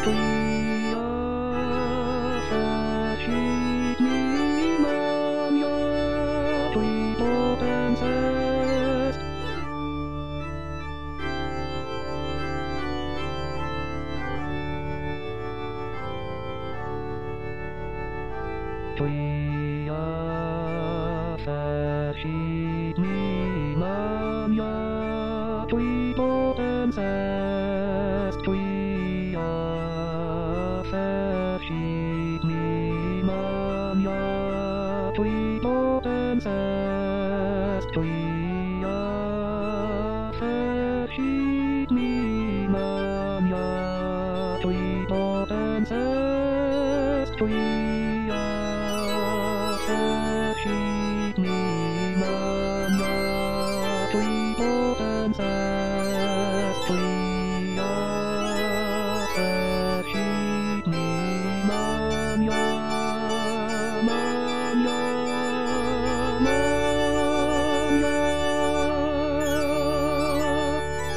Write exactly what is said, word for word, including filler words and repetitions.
Twoja verschied mi mam ja, twój potem zest. Twoja verschied mi mam ja, twój potem zest. Twoja verschied mi mam ja, twój potem zest.